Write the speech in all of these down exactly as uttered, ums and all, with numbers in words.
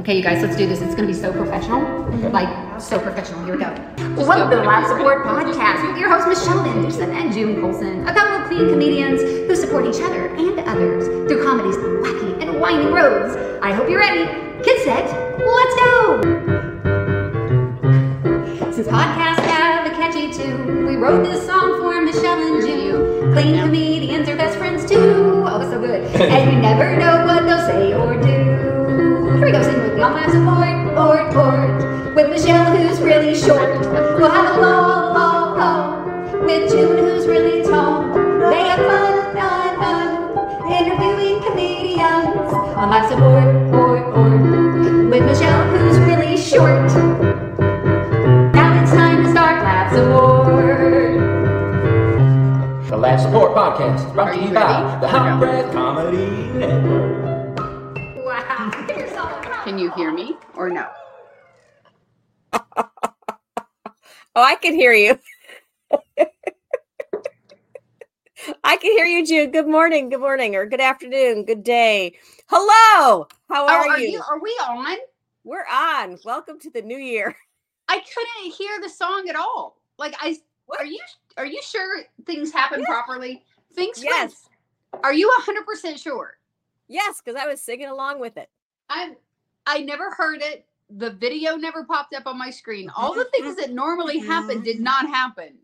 Okay, you guys, let's do this. It's going to be so professional. Okay. Like, so professional. Here we go. Just Welcome go. to the Live Support Podcast with your host, Michelle Van Dusen and June Colson, a couple of clean comedians who support each other and others through comedy's wacky and winding roads. I hope you're ready. Get set. Let's go. Since podcasts have a catchy tune, we wrote this song for Michelle and June. Clean comedians are best friends too. Oh, it's so good. And you never know what they'll say or do. Here we go, sing with me on Live Support, or, or, with Michelle who's really short. We'll have a long, long, long, with June who's really tall. They have fun, fun, fun, interviewing comedians on Live Support, or, or, with Michelle who's really short. Now it's time to start Live Support. The Live Support Podcast, brought to you by the Hot Breath Comedy Network. Wow. Can you hear me or no? Oh, I can hear you. I can hear you, June. Good morning, good morning, or good afternoon, good day. Hello. How are, oh, are you? you? Are we on? We're on. Welcome to the new year. I couldn't hear the song at all. Like I, what? are you? Are you sure things happen yes. properly? Things. Yes. Went, are you a hundred percent sure? Yes, because I was singing along with it. I I never heard it. The video never popped up on my screen. All the things that normally happen did not happen.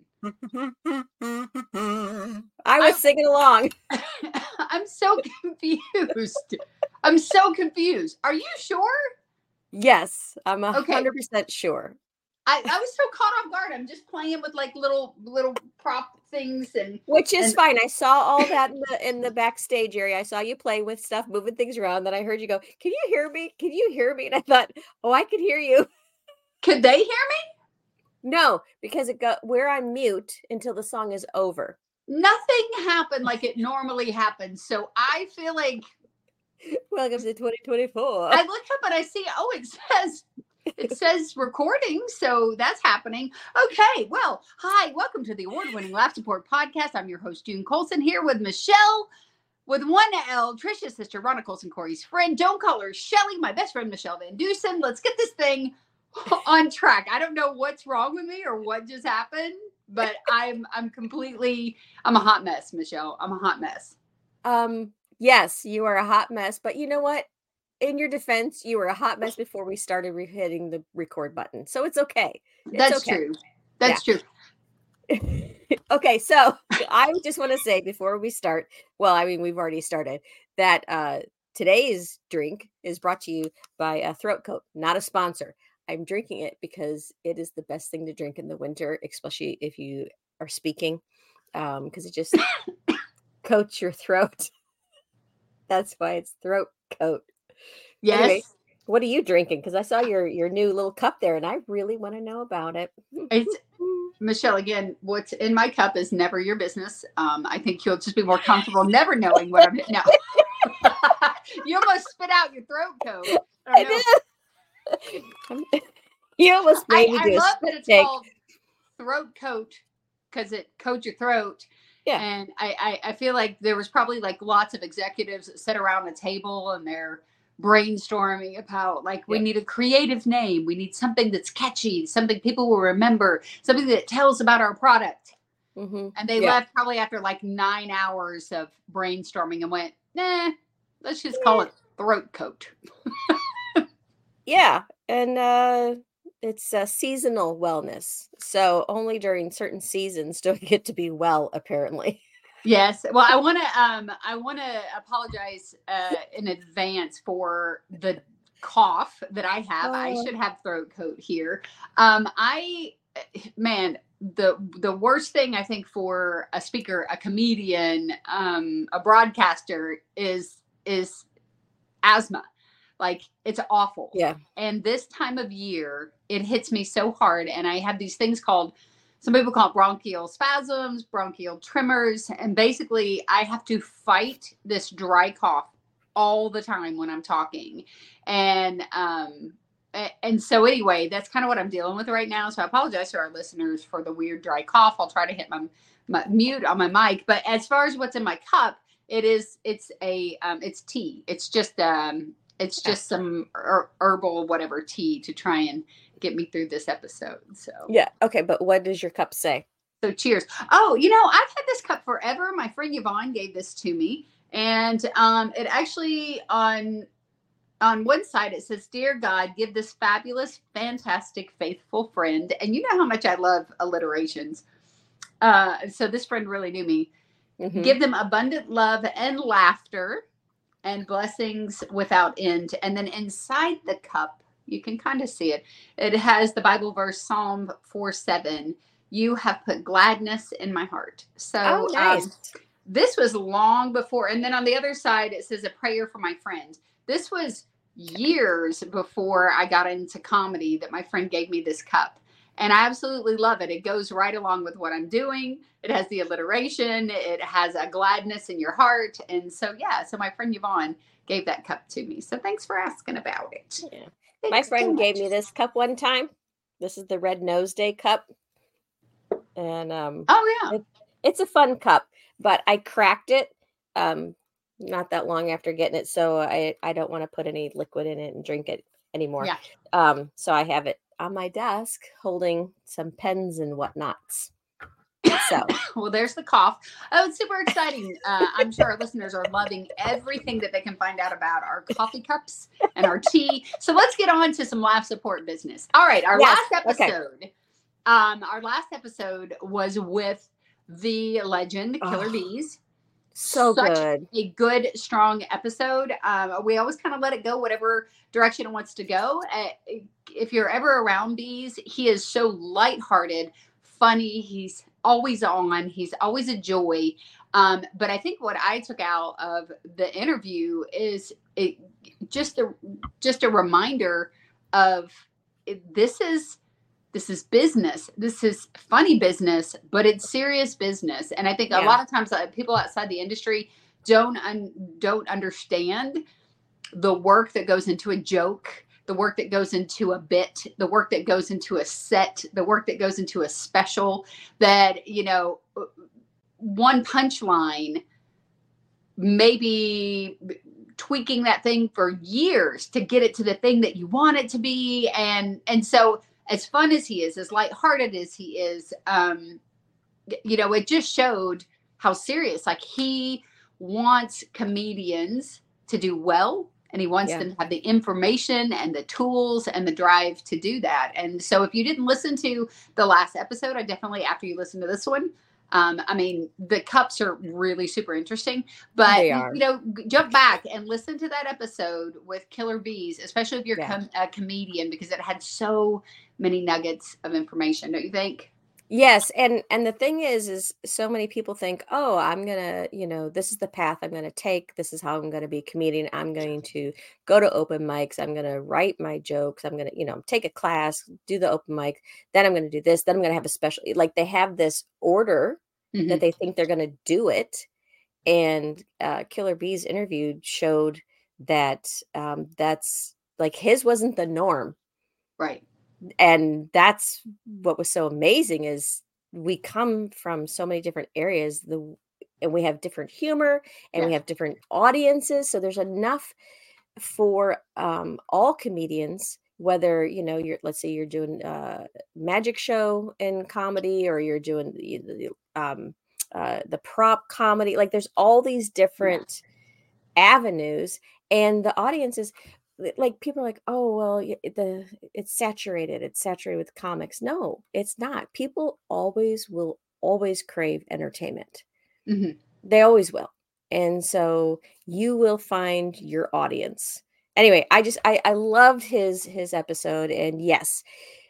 I was I, singing along. I'm so confused. I'm so confused. Are you sure? Yes, I'm a hundred percent sure. I, I was so caught off guard. I'm just playing with like little little prop things and which is and, fine. I saw all that in the in the backstage area. I saw you playing with stuff, moving things around. Then I heard you go, "Can you hear me? Can you hear me?" And I thought, "Oh, I could hear you." Could they hear me? No, because it got where I'm mute until the song is over. Nothing happened like it normally happens. So I feel like welcome to twenty twenty-four. I look up and I see, oh, it says it says recording, so that's happening. Okay, well, hi, welcome to the award-winning Live Support Podcast. I'm your host, June Colson, here with Michelle, with one L, Trisha's sister, Ronna Colson, Corey's friend. Don't call her Shelly, my best friend, Michelle Van Dusen. Let's get this thing on track. I don't know what's wrong with me or what just happened, but I'm I'm completely, I'm a hot mess, Michelle. I'm a hot mess. Um, yes, you are a hot mess, but you know what? In your defense, you were a hot mess before we started re- hitting the record button. So it's okay. It's That's okay. true. That's yeah. true. Okay. So I just want to say before we start, well, I mean, we've already started, that uh, today's drink is brought to you by a Throat Coat, not a sponsor. I'm drinking it because it is the best thing to drink in the winter, especially if you are speaking, um, because it just coats your throat. That's why it's Throat Coat. Yes. Anyway, what are you drinking? Because I saw your your new little cup there, and I really want to know about it. It's, Michelle, again, what's in my cup is never your business. Um, I think you'll just be more comfortable never knowing what I'm. No, you almost spit out your throat coat. I, I did. You almost made I, me do I love a that it's take. called throat coat because it coats your throat. Yeah, and I, I I feel like there was probably like lots of executives that sit around a table and they're brainstorming about like we yeah. need a creative name, we need something that's catchy, something people will remember, something that tells about our product. Mm-hmm. And they yeah. left probably after like nine hours of brainstorming and went, nah, let's just call it Throat Coat. Yeah, and uh it's uh, seasonal wellness, so only during certain seasons do I get to be well, apparently. Yes. Well, I want to um, I want to apologize uh, in advance for the cough that I have. Oh. I should have Throat Coat here. Um, I, man, the the worst thing I think for a speaker, a comedian, um, a broadcaster is is asthma. Like it's awful. Yeah. And this time of year, it hits me so hard, and I have these things called. Some people call it bronchial spasms, bronchial tremors. And basically, I have to fight this dry cough all the time when I'm talking. And um, and so anyway, that's kind of what I'm dealing with right now. So I apologize to our listeners for the weird dry cough. I'll try to hit my, my mute on my mic. But as far as what's in my cup, it is, it's a, um, it's tea. It's just, um, It's just some er- herbal whatever tea to try and get me through this episode. So Yeah. Okay. But what does your cup say? So cheers. Oh, you know, I've had this cup forever. My friend Yvonne gave this to me. And um, it actually on on one side it says, "Dear God, give this fabulous, fantastic, faithful friend." And you know how much I love alliterations. Uh, so this friend really knew me. Mhm. Give them abundant love and laughter and blessings without end. And then inside the cup, you can kind of see it. It has the Bible verse, Psalm four seven. You have put gladness in my heart. So Oh, nice. um, this was long before. And then on the other side, it says a prayer for my friend. This was years before I got into comedy that my friend gave me this cup. And I absolutely love it. It goes right along with what I'm doing. It has the alliteration. It has a gladness in your heart. And so, yeah, so my friend Yvonne gave that cup to me. So thanks for asking about it. Yeah. Thanks My so friend gave much. me this cup one time. This is the Red Nose Day cup. And um, Oh, yeah. it, it's a fun cup, but I cracked it um, not that long after getting it. So I, I don't want to put any liquid in it and drink it anymore. Yeah. Um, so I have it on my desk holding some pens and whatnots. So Well, there's the cough. Oh, it's super exciting. Uh, I'm sure our listeners are loving everything that they can find out about our coffee cups and our tea. So let's get on to some laugh support business. All right. Our Yes, last okay. episode, um, our last episode was with the legend Killer Oh, Bees. so Such good. a good, strong episode. Um, we always kind of let it go whatever direction it wants to go. Uh, if you're ever around Bees, he is so lighthearted, funny. He's always on. He's always a joy. Um, but I think what I took out of the interview is it just a just a reminder of it, this is this is business. This is funny business, but it's serious business. And I think Yeah. a lot of times uh, people outside the industry don't un- don't understand the work that goes into a joke, the work that goes into a bit, the work that goes into a set, the work that goes into a special, that, you know, one punchline, maybe tweaking that thing for years to get it to the thing that you want it to be. And, and so as fun as he is, as lighthearted as he is, um, you know, it just showed how serious, like he wants comedians to do well. And he wants Yeah. them to have the information and the tools and the drive to do that. And so if you didn't listen to the last episode, I definitely, after you listen to this one, um, I mean, the cups are really super interesting, but They are. you know, g- jump back and listen to that episode with Killer Bees, especially if you're Yeah. com- a comedian, because it had so many nuggets of information. Don't you think? Yes, and and the thing is is so many people think, "Oh, I'm going to, you know, this is the path I'm going to take. This is how I'm going to be a comedian. I'm going to go to open mics. I'm going to write my jokes. I'm going to, you know, take a class, do the open mic. Then I'm going to do this. Then I'm going to have a special." Like they have this order Mhm. that they think they're going to do it. And uh, Killer Bees interviewed showed that um, that's like his wasn't the norm. Right. And that's what was so amazing is we come from so many different areas, the and we have different humor and we Yeah. have different audiences, so there's enough for um all comedians, whether you know you're, let's say you're doing a magic show in comedy, or you're doing the, the um uh the prop comedy. Like there's all these different avenues, and the audiences, like people are like, "Oh well, y- the it's saturated it's saturated with comics." No, it's not. People always will always crave entertainment. Mhm. They always will. And so you will find your audience. Anyway, I just I I loved his his episode, and yes,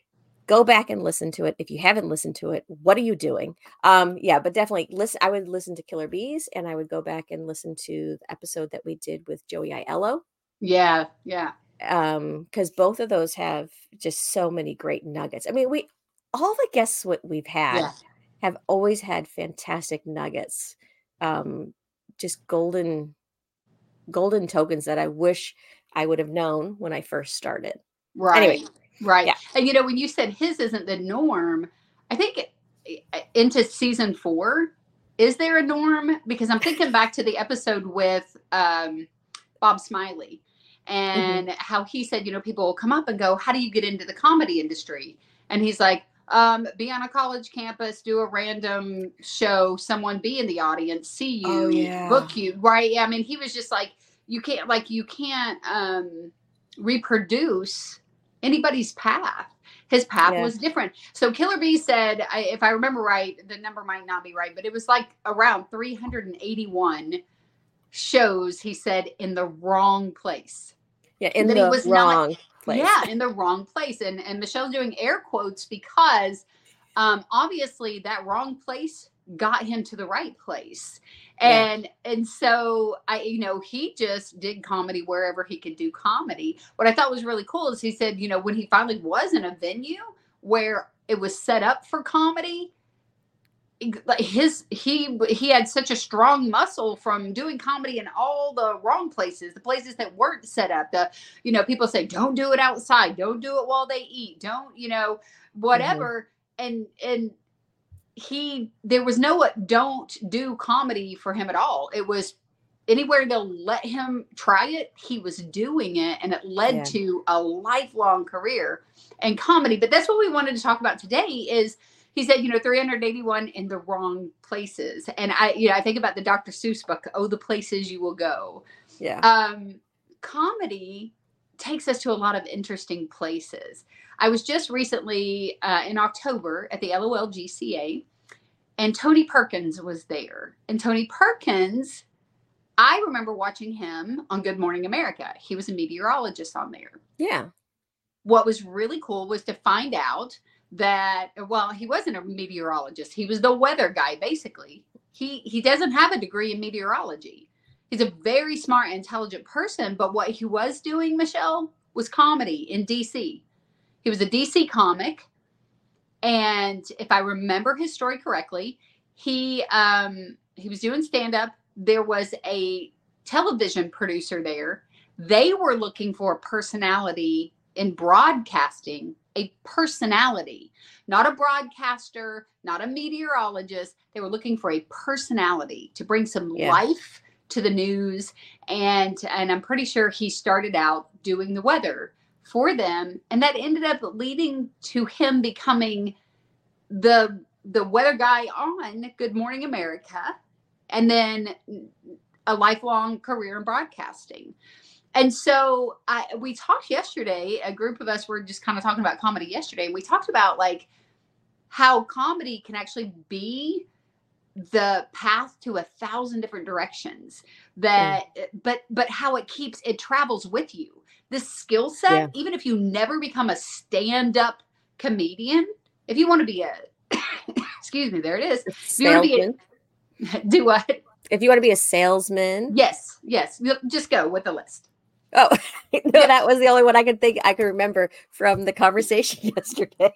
go back and listen to it. If you haven't listened to it, what are you doing? Um yeah, but definitely listen. I would listen to Killer Bees, and I would go back and listen to the episode that we did with Joey Aiello, Yeah. Yeah. um because both of those have just so many great nuggets. I mean, we all the guests what we've had Yeah. have always had fantastic nuggets, um just golden golden tokens that I wish I would have known when I first started. Right. Anyway, Right. yeah. And you know, when you said his isn't the norm, I think it, into season four, is there a norm? Because I'm thinking back to the episode with um, Bob Smiley. and mm-hmm. how he said, you know, people will come up and go, how do you get into the comedy industry? And he's like, um, be on a college campus, do a random show, someone be in the audience, see you, oh, yeah. book you, right? I mean, he was just like, you can't, like, you can't um, reproduce anybody's path. His path yeah. was different. So Killer Bee said, I, if I remember right, the number might not be right, but it was like around three hundred eighty-one shows, he said, in the wrong place. Yeah, in the he was wrong not, place. Yeah, in the wrong place. And and Michelle's doing air quotes because um, obviously that wrong place got him to the right place. And yeah. and so I, you know, he just did comedy wherever he could do comedy. What I thought was really cool is he said, you know, when he finally was in a venue where it was set up for comedy, like his he he had such a strong muscle from doing comedy in all the wrong places, the places that weren't set up. The, you know, people say, don't do it outside, don't do it while they eat, don't, you know, whatever. Mm-hmm. And and he there was no don't do comedy for him at all. It was anywhere they'll let him try it, he was doing it, and it led yeah. to a lifelong career in comedy. But that's what we wanted to talk about today is he said, you know, three hundred eighty-one in the wrong places. And I, you know, I think about the Doctor Seuss book, Oh, the Places You Will Go. Yeah. Um, comedy takes us to a lot of interesting places. I was just recently uh, in October at the L O L G C A, and Tony Perkins was there. And Tony Perkins, I remember watching him on Good Morning America. He was a meteorologist on there. Yeah. What was really cool was to find out that, well, he wasn't a meteorologist. He was the weather guy, basically. He he doesn't have a degree in meteorology. He's a very smart, intelligent person. But what he was doing, Michelle, was comedy in D C. He was a D C comic. And if I remember his story correctly, he um, he was doing stand-up. There was a television producer there. They were looking for a personality in broadcasting, a personality, not a broadcaster, not a meteorologist. They were looking for a personality to bring some yeah. life to the news. And, and I'm pretty sure he started out doing the weather for them. And that ended up leading to him becoming the, the weather guy on Good Morning America, and then a lifelong career in broadcasting. And so I, we talked yesterday, a group of us were just kind of talking about comedy yesterday. And we talked about like how comedy can actually be the path to a thousand different directions that, mm. but, but how it keeps, it travels with you. This skill set, yeah. even if you never become a stand-up comedian, if you want to be a, excuse me, there it is. If you want to be a, do what? If you want to be a salesman. Yes. Yes. Just go with the list. Oh, no, that was the only one I could think I could remember from the conversation yesterday.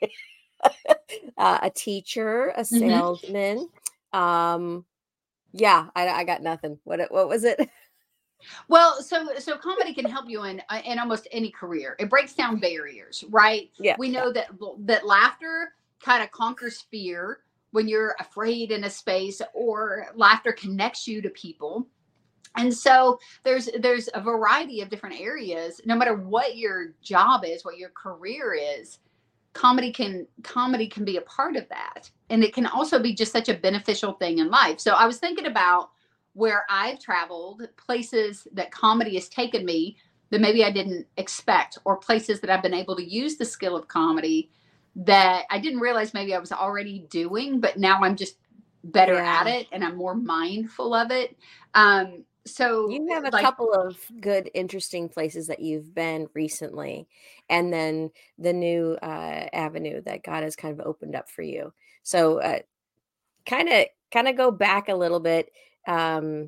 uh, a teacher, a salesman. Mm-hmm. Um, yeah, I, I got nothing. What what was it? Well, so so comedy can help you in in almost any career. It breaks down barriers, right? Yeah. We know that that laughter kind of conquers fear when you're afraid in a space, or laughter connects you to people. And so there's there's a variety of different areas. No matter what your job is, what your career is, comedy can comedy can be a part of that. And it can also be just such a beneficial thing in life. So I was thinking about where I've traveled, places that comedy has taken me that maybe I didn't expect, or places that I've been able to use the skill of comedy that I didn't realize maybe I was already doing, but now I'm just better yeah. at it and I'm more mindful of it. Um, So you have a like, couple of good, interesting places that you've been recently, and then the new uh, avenue that God has kind of opened up for you. So kind of, kind of go back a little bit. Um,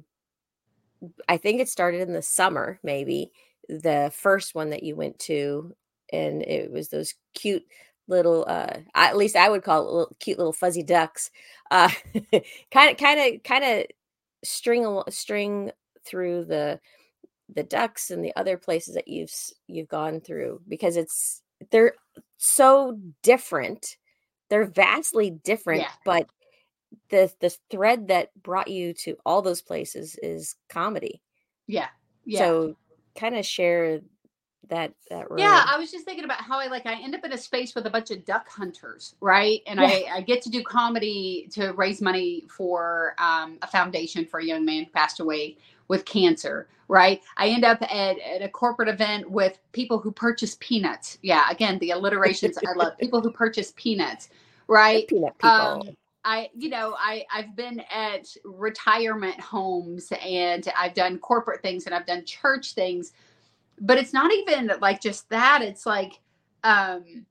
I think it started in the summer, maybe the first one that you went to, and it was those cute little, uh, at least I would call it little, cute little fuzzy ducks. Uh, kind of, kind of, kind of string, string. through the the ducks and the other places that you've you've gone through, because it's they're so different, they're vastly different, yeah. but the the thread that brought you to all those places is comedy. Yeah, yeah. So kind of share that that road. Yeah, I was just thinking about how I like I end up in a space with a bunch of duck hunters, right? And Yeah. I, I get to do comedy to raise money for um, a foundation for a young man who passed away with cancer, right? I end up at, at a corporate event with people who purchase peanuts. Yeah, again, the alliterations I love. People who purchase peanuts, right? Peanut people. Um, I, you know, I, I've been at retirement homes and I've done corporate things and I've done church things. But it's not even like just that. It's like, um,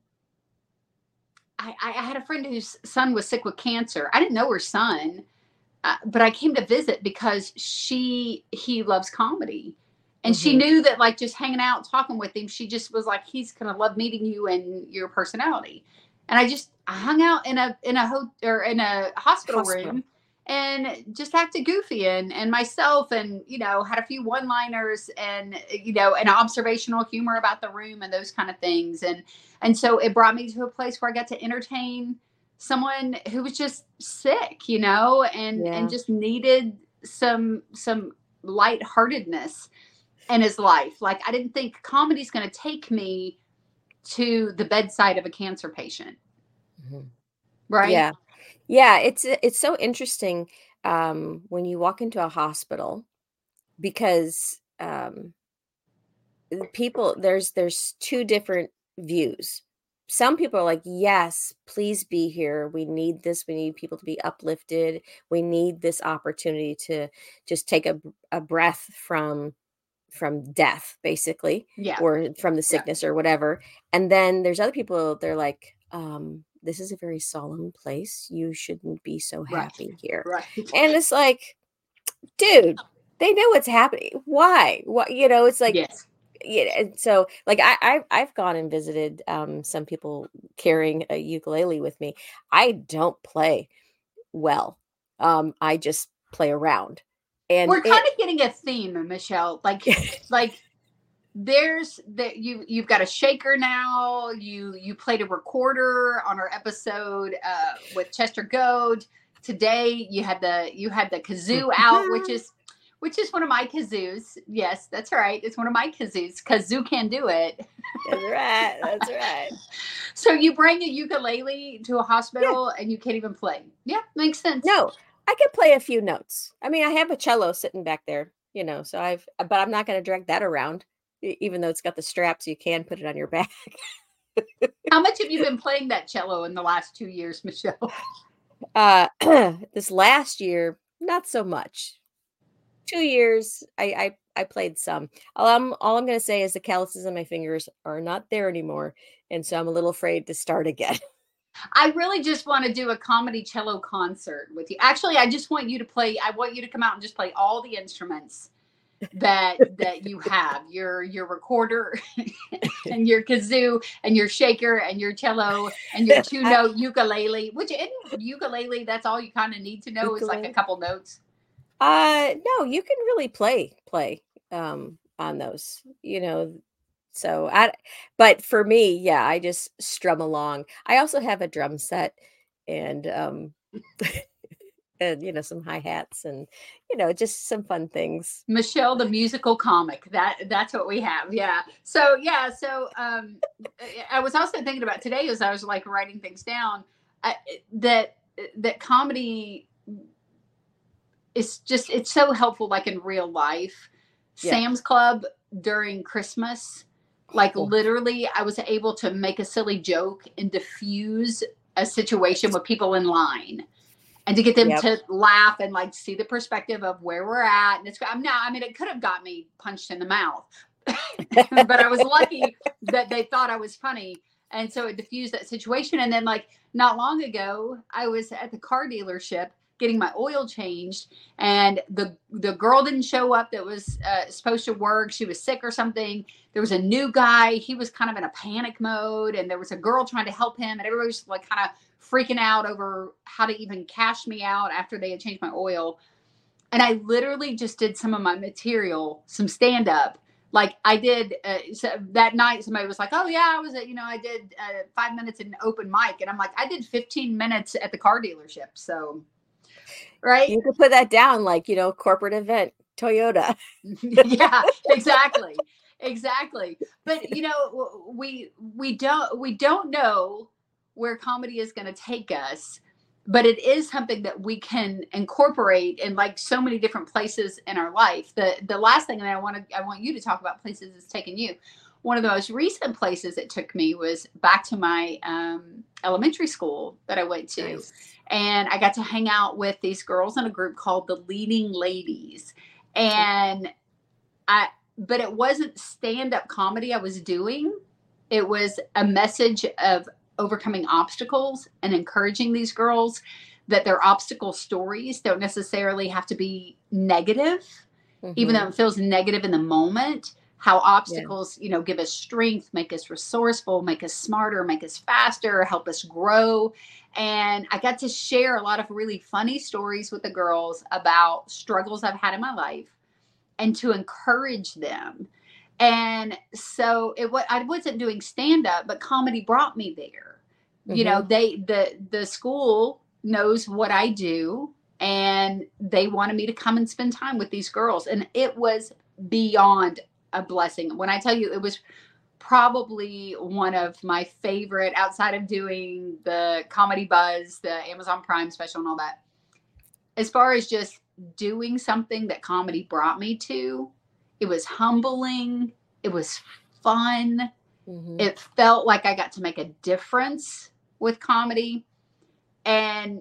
I, I had a friend whose son was sick with cancer. I didn't know her son, uh, but I came to visit because she, he loves comedy. And Mm-hmm. she knew that like just hanging out, talking with him, she just was like, he's going to love meeting you and your personality. And I just, I hung out in a, in a, ho- or in a hospital, Hospital. room and just acted goofy and, and myself and, you know, had a few one-liners and, you know, an observational humor about the room and those kind of things. And, and so it brought me to a place where I got to entertain someone who was just sick, you know, and, Yeah. and just needed some, some lightheartedness in his life. Like, I didn't think comedy's going to take me to the bedside of a cancer patient. Mhm. Right. Yeah. Yeah. It's it's so interesting um, when you walk into a hospital because um, the people there's there's two different views. Some people are like, yes, please be here. We need this. We need people to be uplifted. We need this opportunity to just take a, a breath from from death, basically, Yeah. or from the sickness or whatever. And then there's other people, they're like, um, this is a very solemn place. You shouldn't be so Right. happy here. Right. And it's like, dude, they know what's happening. Why? What, you know, it's like, Yes. yeah. And so like I, I I've gone and visited um some people carrying a ukulele with me. I don't play well. Um, I just play around. And We're it, kind of getting a theme, Michelle. Like, like there's that you you've got a shaker now. You you played a recorder on our episode uh, with Chester Goad. Today you had the you had the kazoo out, which is which is one of my kazoos. Yes, that's right. It's one of my kazoos. Kazoo can do it. That's right. That's right. So you bring a ukulele to a hospital and you can't even play. Yeah, makes sense. No, I can play a few notes. I mean, I have a cello sitting back there, you know, so I've, but I'm not going to drag that around, e- even though it's got the straps, you can put it on your back. How much have you been playing that cello in the last two years, Michelle? Uh, this last year, not so much. Two years, I, I, I played some. All I'm, all I'm going to say is the calluses on my fingers are not there anymore. And so I'm a little afraid to start again. I really just want to do a comedy cello concert with you. Actually, I just want you to play. I want you to come out and just play all the instruments that that you have. Your your recorder and your kazoo and your shaker and your cello and your two note ukulele. Which in ukulele, that's all you kind of need to know is like a Ukulele. couple notes. Uh, no, you can really play, play, um, on those, you know, so I, but for me, yeah, I just strum along. I also have a drum set and, um, and, you know, some hi-hats and, you know, just some fun things. Michelle, the musical comic. That that's what we have. Yeah. So yeah. So um, I was also thinking about today as I was like writing things down I, that that comedy is just it's so helpful. Like in real life, Yeah. Sam's Club during Christmas, like Oh. literally, I was able to make a silly joke and diffuse a situation with people in line. And to get them Yep. to laugh and like see the perspective of where we're at. And it's, I'm now, I mean, it could have got me punched in the mouth, but I was lucky that they thought I was funny. And so it diffused that situation. And then like not long ago, I was at the car dealership getting my oil changed and the, the girl didn't show up that was uh, supposed to work. She was sick or something. There was a new guy. He was kind of in a panic mode and there was a girl trying to help him and everybody was like kind of freaking out over how to even cash me out after they had changed my oil. And I literally just did some of my material, some stand up. Like I did uh, so that night, somebody was like, oh yeah, I was at, you know, I did uh, five minutes in open mic. And I'm like, I did fifteen minutes at the car dealership. So, right. You could put that down like, you know, corporate event, Toyota. Yeah, exactly. Exactly. But you know, w- we we don't we don't know where comedy is going to take us, but it is something that we can incorporate in like so many different places in our life. The the last thing that I want to I want you to talk about places it's taken you. One of the most recent places it took me was back to my um, elementary school that I went to. Nice. And I got to hang out with these girls in a group called the Leading Ladies. And I but it wasn't stand-up comedy I was doing. It was a message of overcoming obstacles and encouraging these girls that their obstacle stories don't necessarily have to be negative, mm-hmm. even though it feels negative in the moment. How obstacles, yeah. you know, give us strength, make us resourceful, make us smarter, make us faster, help us grow. And I got to share a lot of really funny stories with the girls about struggles I've had in my life and to encourage them. And so it was, I wasn't doing stand up, but comedy brought me there. Mm-hmm. You know, they, the, the school knows what I do and they wanted me to come and spend time with these girls. And it was beyond a blessing. When I tell you, it was probably one of my favorite outside of doing the Comedy Buzz, the Amazon Prime special and all that, as far as just doing something that comedy brought me to. It was humbling. It was fun. Mm-hmm. It felt like I got to make a difference with comedy. And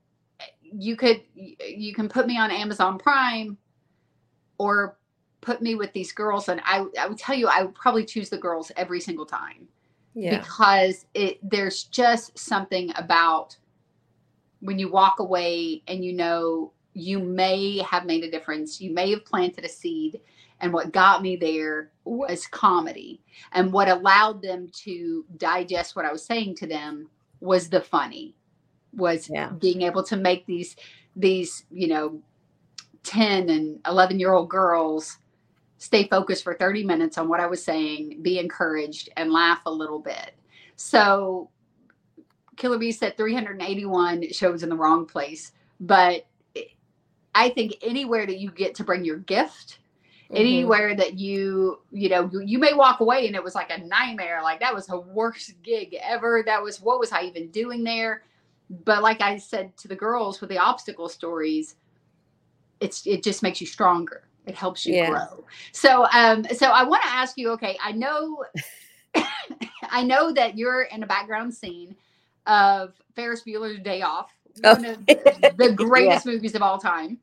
you could, you can put me on Amazon Prime or put me with these girls. And I, I would tell you, I would probably choose the girls every single time. Yeah. Because it, there's just something about when you walk away and you know, you may have made a difference. You may have planted a seed. And what got me there was comedy. And what allowed them to digest what I was saying to them was the funny, was yeah. being able to make these, these, you know, ten and eleven year old girls stay focused for thirty minutes on what I was saying, be encouraged and laugh a little bit. So Killer Bee said three hundred eighty-one shows in the wrong place, but I think anywhere that you get to bring your gift, mm-hmm. anywhere that you, you know, you, you may walk away and it was like a nightmare. Like that was the worst gig ever. That was, what was I even doing there? But like I said to the girls with the obstacle stories, it's, it just makes you stronger. It helps you yeah. grow. So, um, so I want to ask you, okay, I know, I know that you're in a background scene of Ferris Bueller's Day Off. One of the, the greatest yeah. movies of all time.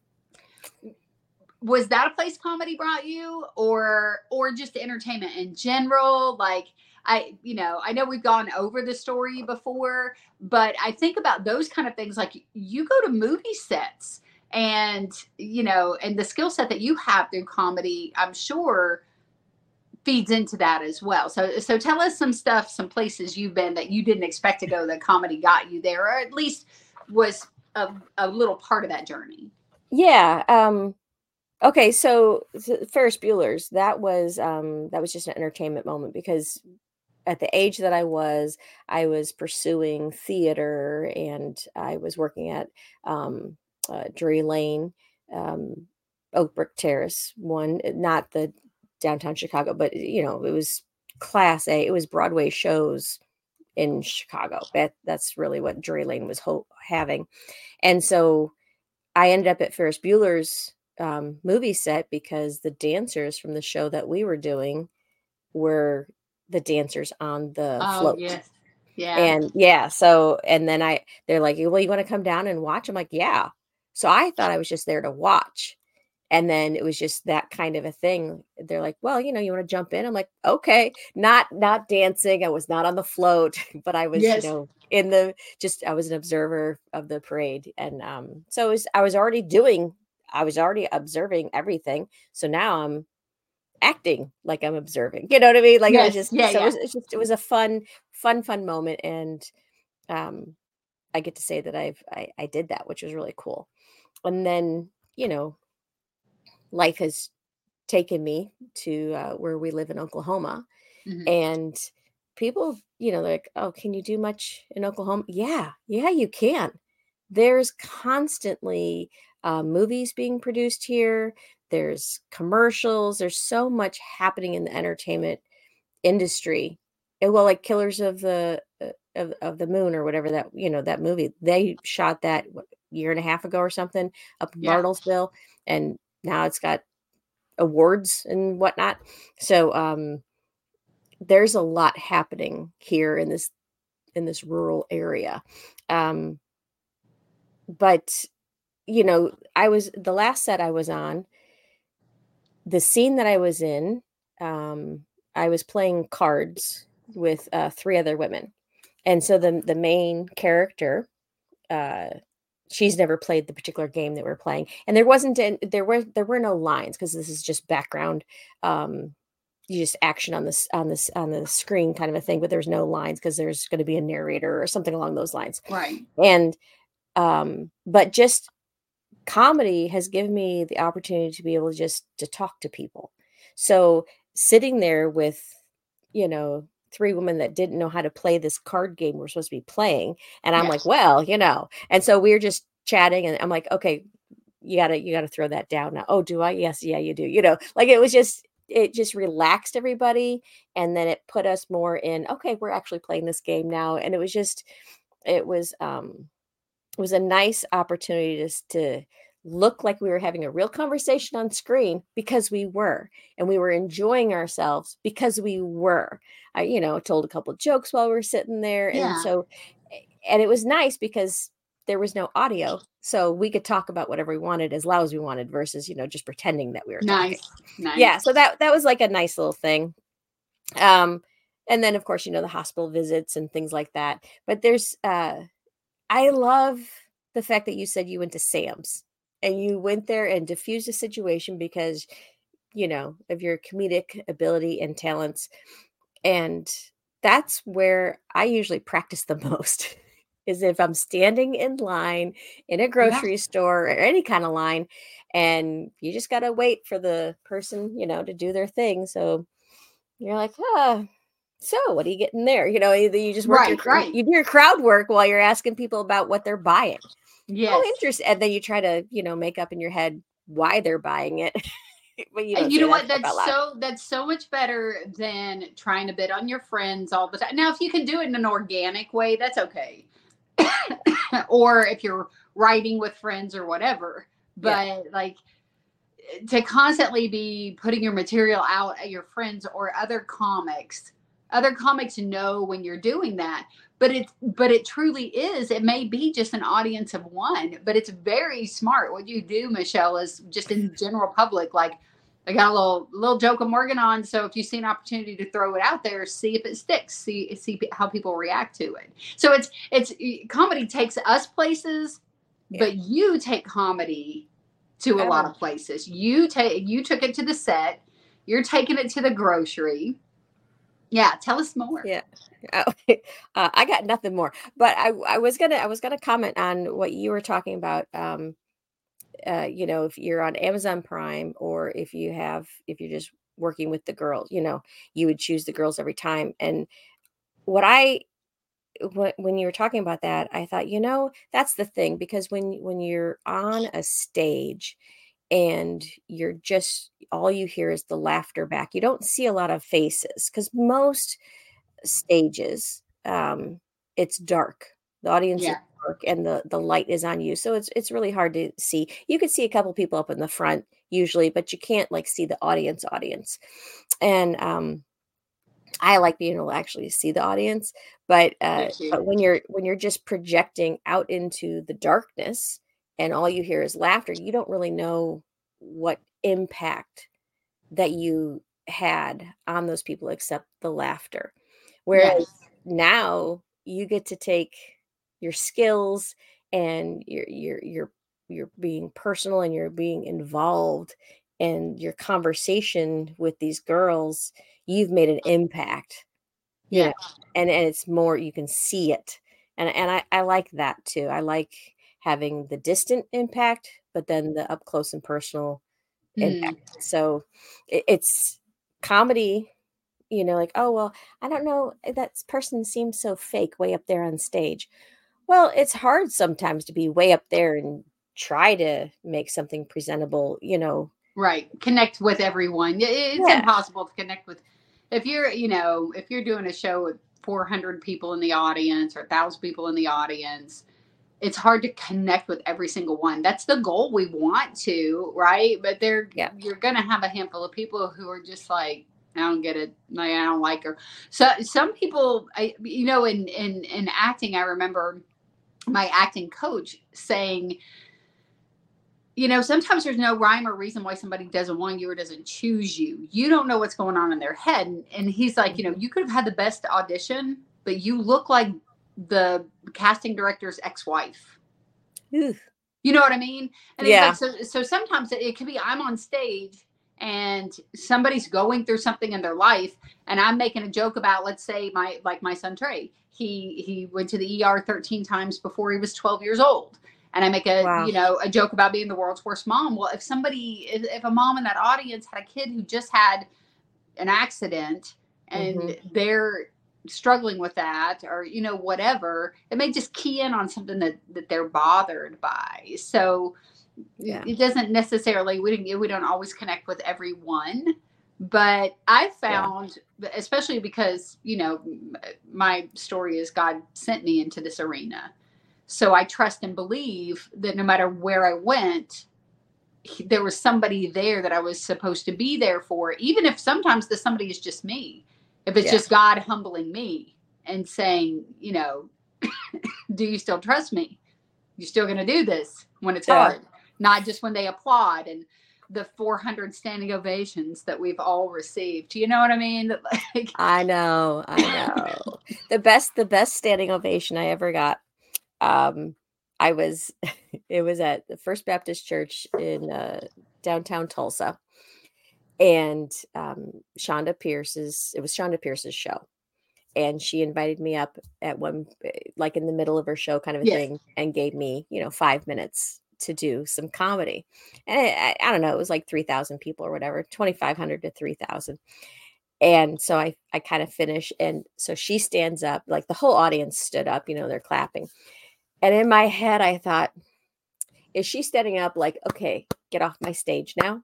Was that a place comedy brought you, or or just entertainment in general? Like I, you know, I know we've gone over the story before, but I think about those kind of things. Like you go to movie sets, and you know, and the skill set that you have through comedy, I'm sure, feeds into that as well. So, so tell us some stuff, some places you've been that you didn't expect to go that comedy got you there, or at least was a, a little part of that journey. Yeah. Um, okay. So, so Ferris Bueller's, that was, um, that was just an entertainment moment because at the age that I was, I was pursuing theater and I was working at, um, uh, Drury Lane, um, Oak Brook Terrace one, not the downtown Chicago, but you know, it was class A, it was Broadway shows in Chicago. That that's really what Drury Lane was ho- having. And so I ended up at Ferris Bueller's um, movie set because the dancers from the show that we were doing were the dancers on the oh, float. Yes. Yeah. And yeah. So, and then I, they're like, well, you want to come down and watch? I'm like, yeah. So I thought I was just there to watch. And then it was just that kind of a thing. They're like, well, you know, you want to jump in? I'm like, okay, not, not dancing. I was not on the float, but I was, yes. you know, in the, just, I was an observer of the parade. And um, so it was, I was already doing, I was already observing everything. So now I'm acting like I'm observing, you know what I mean? Like yes. it was just, yeah, so yeah. It, was, it was just, it was a fun, fun, fun moment. And um, I get to say that I've, I, I did that, which was really cool. And then, you know, life has taken me to uh, where we live in Oklahoma, mm-hmm. and people, you know, they're like, oh, can you do much in Oklahoma? Yeah, yeah, you can. there's constantly uh, movies being produced here. There's commercials. There's so much happening in the entertainment industry. And well, like Killers of the uh, of, of the Moon or whatever that, you know, that movie, they shot that what, year and a half ago or something up in Yeah. Bartlesville, and now it's got awards and whatnot. So um, there's a lot happening here in this in this rural area. Um, but you know, I was the last set I was on. The scene that I was in, um, I was playing cards with uh, three other women, and so the the main character, uh, she's never played the particular game that we're playing, and there wasn't an, there were there were no lines because this is just background, um, you just action on this on this on the screen kind of a thing, but there's no lines because there's going to be a narrator or something along those lines, Right. and um, but just comedy has given me the opportunity to be able to just to talk to people. So sitting there with, you know, three women that didn't know how to play this card game we're supposed to be playing. And I'm Yes. like, well, you know, and so we we're just chatting and I'm like, okay, you gotta, you gotta throw that down now. Oh, do I? Yes. Yeah, you do. You know, like it was just, it just relaxed everybody. And then it put us more in, okay, we're actually playing this game now. And it was just, it was, um, it was a nice opportunity just to look like we were having a real conversation on screen because we were, and we were enjoying ourselves because we were. I, you know, told a couple of jokes while we were sitting there. Yeah. And so, and it was nice because there was no audio. So we could talk about whatever we wanted as loud as we wanted versus, you know, just pretending that we were talking. Nice. Nice. Yeah. So that, that was like a nice little thing. Um, and then of course, you know, the hospital visits and things like that. But there's, uh, I love the fact that you said you went to Sam's and you went there and diffused a situation because, you know, of your comedic ability and talents. And that's where I usually practice the most is if I'm standing in line in a grocery store or any kind of line, and you just got to wait for the person, you know, to do their thing. So you're like, ah, so what are you getting there? You know, either you just work your, Right, right. you do your crowd work while you're asking people about what they're buying. Yes. Oh, interesting. And then you try to, you know, make up in your head why they're buying it. But you, And you say know that what? stuff That's out loud. so that's so much better than trying to bid on your friends all the time. Now, if you can do it in an organic way, that's okay. Or if you're writing with friends or whatever. But Yeah. like to constantly be putting your material out at your friends or other comics, other comics know when you're doing that. But it but it truly is. It may be just an audience of one, but it's very smart. What you do, Michelle, is just in general public, like I got a little little joke I'm working on. So if you see an opportunity to throw it out there, see if it sticks. See see how people react to it. So it's it's comedy takes us places, Yeah. but you take comedy to a lot of places. You take you took it to the set. You're taking it to the grocery. Yeah, tell us more. Yeah. Oh, uh, I got nothing more, but I, I was gonna I was gonna comment on what you were talking about. Um, uh, you know, if you're on Amazon Prime or if you have if you're just working with the girls, you know, you would choose the girls every time. And what I when when you were talking about that, I thought, you know, that's the thing, because when when you're on a stage and you're just all you hear is the laughter back, you don't see a lot of faces because most stages um it's dark, the audience is Yeah. dark, and the the light is on you, so it's it's really hard to see. You could see a couple people up in the front usually, but you can't like see the audience audience. And um I like being able to actually see the audience, but uh Me too. but when you're when you're just projecting out into the darkness and all you hear is laughter, you don't really know what impact that you had on those people except the laughter. Whereas Yes. now you get to take your skills and you're you're you're you're being personal and you're being involved in your conversation with these girls. You've made an impact, you Yeah. know, and and it's more, you can see it. And and I, I like that too. I like having the distant impact, but then the up close and personal impact. Mm. So it, it's comedy, you know, like, oh, well, I don't know, that person seems so fake way up there on stage. Well, it's hard sometimes to be way up there and try to make something presentable, you know. Right. Connect with everyone. It's Yeah. impossible to connect with if you're, you know, if you're doing a show with four hundred people in the audience or one thousand people in the audience, it's hard to connect with every single one. That's the goal. We want to, right? But they're, Yeah. you're going to have a handful of people who are just like, I don't get it. Like, I don't like her. So some people, I, you know, in, in, in acting, I remember my acting coach saying, you know, sometimes there's no rhyme or reason why somebody doesn't want you or doesn't choose you. You don't know what's going on in their head. And, and he's like, you know, you could have had the best audition, but you look like the casting director's ex-wife. Ooh. You know what I mean? And Yeah. he's like, so, so sometimes it, it could be I'm on stage and somebody's going through something in their life and I'm making a joke about, let's say my, like my son Trey, he, he went to the E R thirteen times before he was twelve years old. And I make a, Wow. you know, a joke about being the world's worst mom. Well, if somebody, if, if a mom in that audience had a kid who just had an accident and Mm-hmm. they're struggling with that or, you know, whatever, it may just key in on something that, that they're bothered by. So Yeah. it doesn't necessarily, we didn't, we don't always connect with everyone, but I found, yeah. especially because, you know, my story is God sent me into this arena. So I trust and believe that no matter where I went, he, there was somebody there that I was supposed to be there for, even if sometimes the somebody is just me. If it's Yeah. just God humbling me and saying, you know, do you still trust me? You're still going to do this when it's Yeah. hard, not just when they applaud and the four hundred standing ovations that we've all received. You know what I mean? Like, I know. I know. the best, the best standing ovation I ever got. Um, I was, it was at the First Baptist Church in uh, downtown Tulsa, and um, Shonda Pierce's, it was Shonda Pierce's show, and she invited me up at one, like in the middle of her show kind of a yes. thing, and gave me, you know, five minutes to do some comedy. And I, I don't know, it was like three thousand people or whatever, twenty-five hundred to three thousand. And so I, I kind of finish. And so she stands up, like the whole audience stood up, you know, they're clapping. And in my head, I thought, is she standing up like, okay, get off my stage now?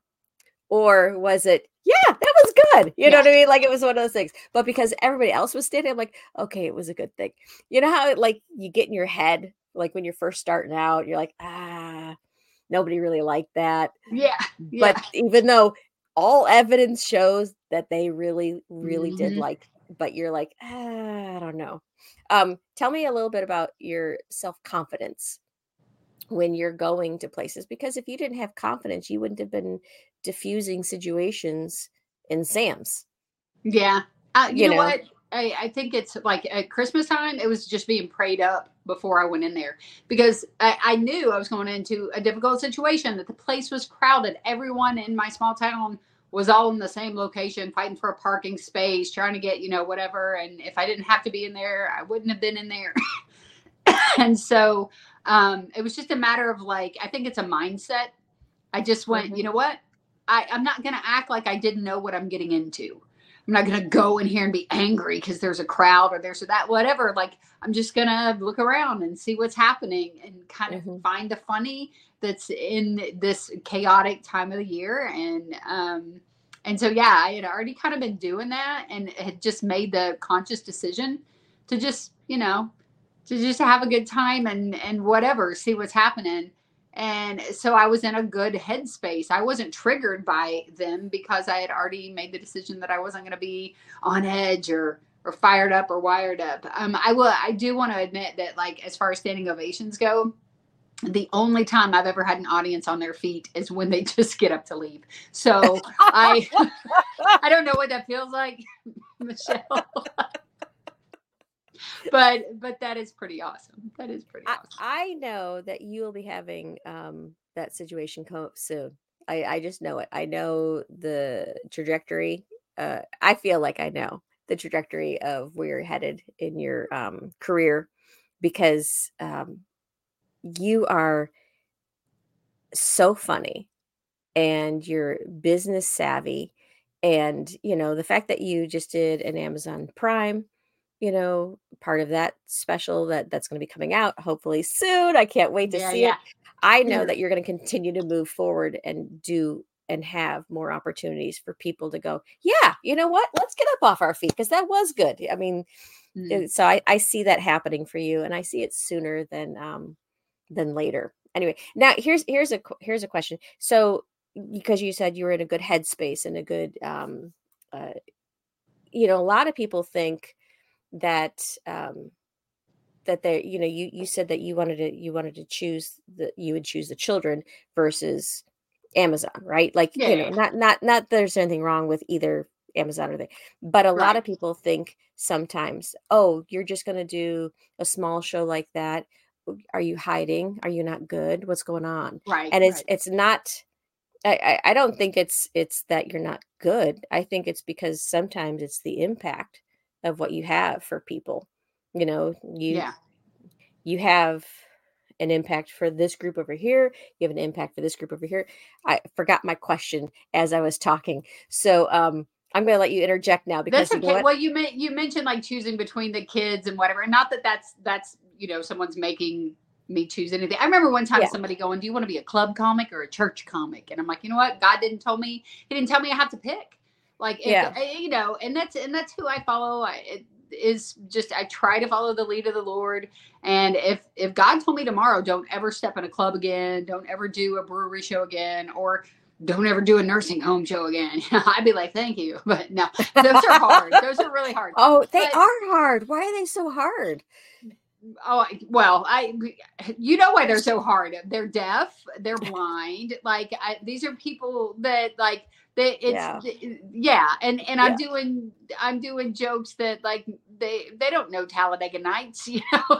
Or was it, yeah, that was good. You Yeah. know what I mean? Like it was one of those things. But because everybody else was standing, I'm like, okay, it was a good thing. You know how like you get in your head, like when you're first starting out, you're like, ah, nobody really liked that. Yeah. yeah. But even though all evidence shows that they really, really Mhm. did like, but you're like, ah, I don't know. Um, tell me a little bit about your self-confidence when you're going to places, because if you didn't have confidence, you wouldn't have been diffusing situations in Sam's. Yeah. Uh, you, You know, know? what? I, I think it's like at Christmas time, it was just being prayed up before I went in there because I, I knew I was going into a difficult situation, that the place was crowded. Everyone in my small town was all in the same location, fighting for a parking space, trying to get, you know, whatever. And if I didn't have to be in there, I wouldn't have been in there. And so um, it was just a matter of like, I think it's a mindset. I just went, Mhm. you know what? I, I'm not going to act like I didn't know what I'm getting into. I'm not going to go in here and be angry because there's a crowd or there's that, whatever. Like, I'm just going to look around and see what's happening and kind of Mhm. find the funny that's in this chaotic time of the year. And, um, and so, yeah, I had already kind of been doing that and had just made the conscious decision to just, you know, to just have a good time and, and whatever, see what's happening. And so I was in a good headspace. I wasn't triggered by them because I had already made the decision that I wasn't going to be on edge or, or fired up or wired up. Um, I will, I do want to admit that, like, as far as standing ovations go, the only time I've ever had an audience on their feet is when they just get up to leave. So I, I don't know what that feels like, Michelle. But but that is pretty awesome. That is pretty I, awesome. I know that you will be having um, that situation come up soon. I, I just know it. I know the trajectory. Uh, I feel like I know the trajectory of where you're headed in your um, career, because um, you are so funny and you're business savvy. And, you know, the fact that you just did an Amazon Prime, you know, part of that special that that's going to be coming out hopefully soon. I can't wait to Yeah, see yeah. it. I know that you're going to continue to move forward and do and have more opportunities for people to go, yeah, you know what? Let's get up off our feet because that was good. I mean, Mm. uh, so I, I see that happening for you, and I see it sooner than um than later. Anyway, now here's here's a qu- here's a question. So because you said you were in a good headspace and a good um uh, you know, a lot of people think that um that they, you know, you you said that you wanted to you wanted to choose the you would choose the children versus Amazon, right? Like, Yeah, you yeah, know, yeah. not not not there's anything wrong with either Amazon or they, but a lot Right, of people think sometimes, oh, you're just going to do a small show like that. Are you hiding? Are you not good? What's going on? right, And it's right. it's not. I, I I don't think it's it's that you're not good. I think it's because sometimes it's the impact of what you have for people. You know, you Yeah. you have an impact for this group over here. You have an impact for this group over here. I forgot my question as I was talking. So um, I'm going to let you interject now That's because you know okay. what? Well, you meant you mentioned like choosing between the kids and whatever. And not that that's that's you know someone's making me choose anything. I remember one time Yeah. somebody going, "Do you want to be a club comic or a church comic?" And I'm like, you know what? God didn't tell me. He didn't tell me I have to pick. Like if Yeah. you know, and that's and that's who I follow. I, it is just I try to follow the lead of the Lord. And if if God told me tomorrow, don't ever step in a club again, don't ever do a brewery show again, or don't ever do a nursing home show again. I'd be like, thank you. But no, those are hard. Those are really hard. Oh, they But are hard. Why are they so hard? oh well, I you know why they're so hard. They're deaf, they're blind. Like I, these are people that like they it's Yeah. yeah, and and I'm Yeah. doing I'm doing jokes that like they they don't know Talladega Nights, you know.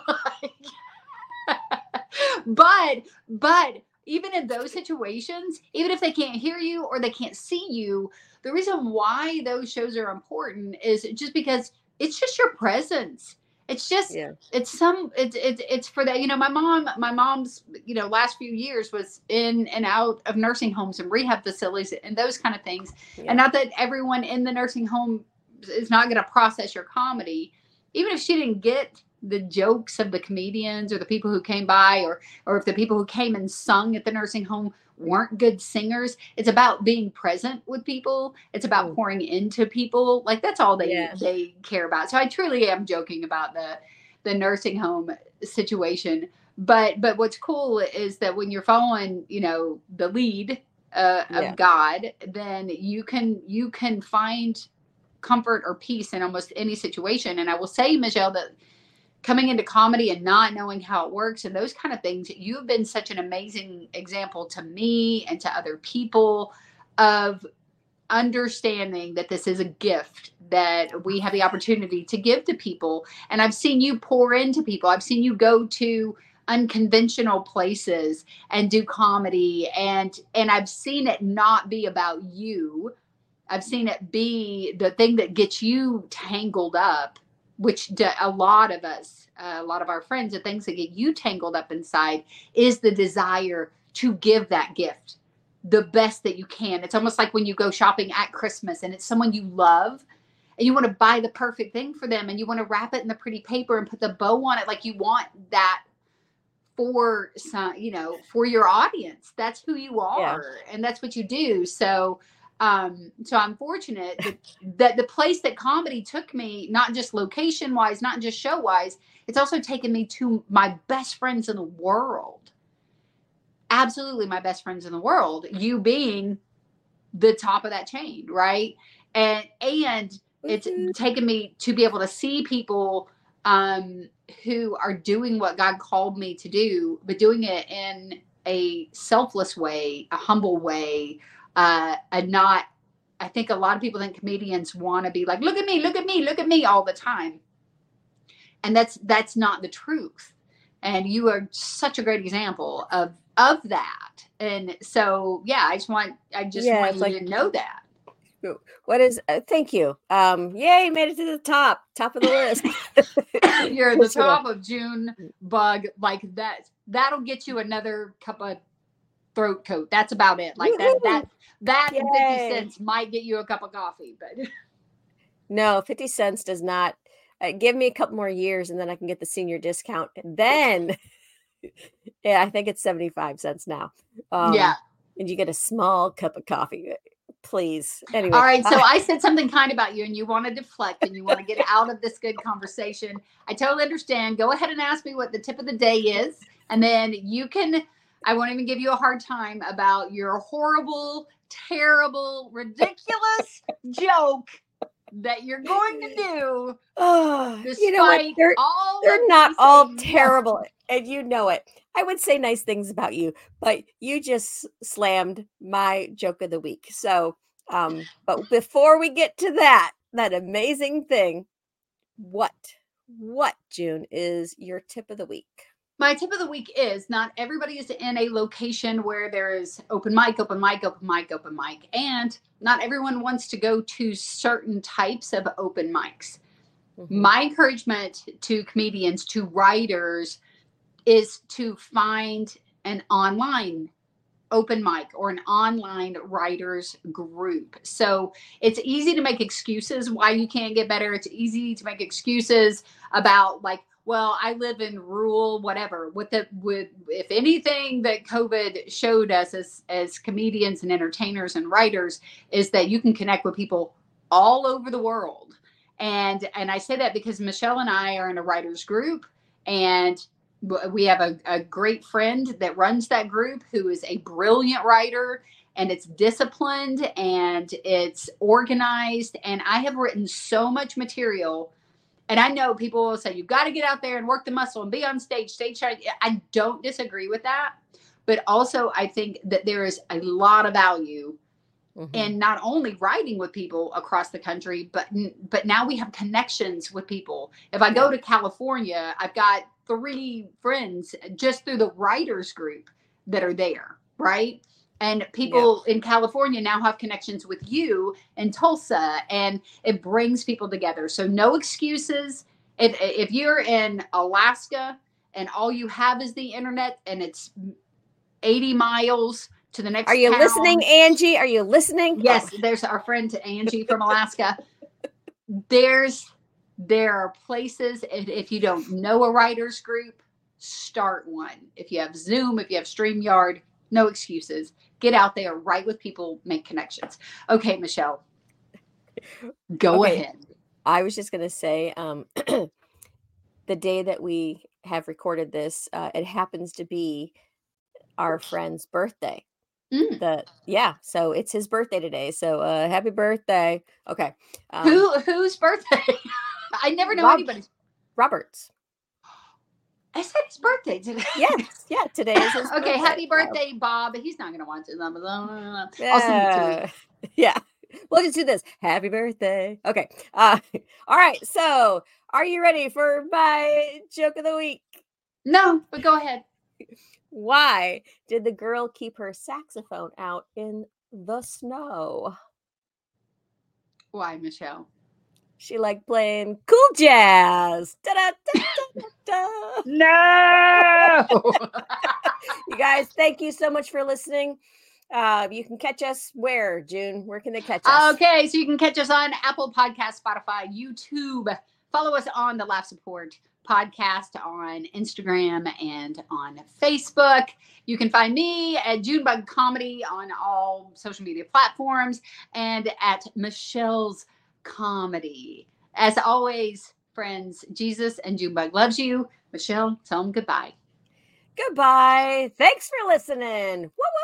but but even in those situations, even if they can't hear you or they can't see you, the reason why those shows are important is just because it's just your presence. It's just Yeah. it's some it's it's it's for that. You know, my mom, my mom's, you know, last few years was in and out of nursing homes and rehab facilities and those kind of things. Yeah. And not that everyone in the nursing home is not going to process your comedy. Even if she didn't get the jokes of the comedians or the people who came by, or or if the people who came and sung at the nursing home weren't good singers, it's about being present with people. It's about Mm. pouring into people. Like that's all they Yeah. they care about. So I truly am joking about the the nursing home situation. But but what's cool is that when you're following, you know, the lead uh, Yeah. of God, then you can you can find comfort or peace in almost any situation. And I will say, Michelle, that coming into comedy and not knowing how it works and those kind of things, you've been such an amazing example to me and to other people of understanding that this is a gift that we have the opportunity to give to people. And I've seen you pour into people. I've seen you go to unconventional places and do comedy, and and I've seen it not be about you. I've seen it be the thing that gets you tangled up, which a lot of us, uh, a lot of our friends, the things that get you tangled up inside is the desire to give that gift the best that you can. It's almost like when you go shopping at Christmas and it's someone you love and you want to buy the perfect thing for them and you want to wrap it in the pretty paper and put the bow on it. Like you want that for some, you know, for your audience. That's who you are, yeah. And that's what you do. So, um, so I'm fortunate that, that the place that comedy took me, not just location wise, not just show wise, it's also taken me to my best friends in the world. Absolutely my best friends in the world, you being the top of that chain, right? And and it's mm-hmm. taken me to be able to see people um, who are doing what God called me to do, but doing it in a selfless way, a humble way, uh, and not, I think a lot of people think comedians want to be like, look at me, look at me, look at me all the time. And that's that's not the truth. And you are such a great example of of that. And so, yeah, I just want, I just yeah, want you like, to know that. What is, uh, thank you. Um, yay, made it to the top, top of the list. You're at the top of June bug. Like that, that'll get you another cup of throat coat. That's about it. Like that, that, that and fifty cents might get you a cup of coffee, but no, fifty cents does not. Uh, give me a couple more years and then I can get the senior discount. And then, yeah, I think it's seventy-five cents now. Um, Yeah. And you get a small cup of coffee, please. Anyway. All right. So uh, I said something kind about you and you want to deflect and you want to get out of this good conversation. I totally understand. Go ahead and ask me what the tip of the day is. And then you can, I won't even give you a hard time about your horrible, terrible, ridiculous joke that you're going to do. Oh, Despite you know what? They're, all they're of not these all things. terrible, and you know it. I would say nice things about you, but you just slammed my joke of the week. So, um, but before we get to that, that amazing thing, what, what, June, is your tip of the week? My tip of the week is not everybody is in a location where there is open mic, open mic, open mic, open mic. And not everyone wants to go to certain types of open mics. Mm-hmm. My encouragement to comedians, to writers, is to find an online open mic or an online writers group. So it's easy to make excuses why you can't get better. It's easy to make excuses about like, well, I live in rural, whatever. With the with, if anything that COVID showed us as as comedians and entertainers and writers is that you can connect with people all over the world. And and I say that because Michelle and I are in a writers group, and we have a, a great friend that runs that group who is a brilliant writer, and it's disciplined and it's organized. And I have written so much material. And I know people will say, you've got to get out there and work the muscle and be on stage, stage show. I don't disagree with that. But also, I think that there is a lot of value mm-hmm. in not only writing with people across the country, but but now we have connections with people. If I go to California, I've got three friends just through the writers group that are there, right? And people yeah. in California now have connections with you in Tulsa, and it brings people together. So no excuses. If, if you're in Alaska and all you have is the internet and it's eighty miles to the next Are you town, listening, Angie? Are you listening? Yes, oh. There's our friend Angie from Alaska. There's there are places, if you don't know a writers group, start one. If you have Zoom, if you have StreamYard, no excuses. Get out there, write with people, make connections. Okay, Michelle, go okay. ahead. I was just going to say, um, the day that we have recorded this, uh, it happens to be our friend's birthday. Mm. The yeah, so it's his birthday today. So uh, happy birthday. Okay. Um, Who whose birthday? I never know Rob- anybody's. Robert's. I said his birthday today. Yes, yeah, today is his okay, birthday. Happy birthday, Bob. He's not going to watch it. I'll yeah. send it to him. Yeah, we'll just do this. Happy birthday. Okay. Uh, all right. So, are you ready for my joke of the week? No, but go ahead. Why did the girl keep her saxophone out in the snow? Why, Michelle? She liked playing cool jazz. Da-da-da-da-da. No! You guys, thank you so much for listening. Uh, you can catch us where, June? Where can they catch us? Okay, so you can catch us on Apple Podcasts, Spotify, YouTube. Follow us on the Laugh Support Podcast on Instagram and on Facebook. You can find me at Junebug Comedy on all social media platforms and at Michelle's Comedy. As always, friends, Jesus and Junebug loves you. Michelle, tell them goodbye. Goodbye. Thanks for listening. Woo-woo.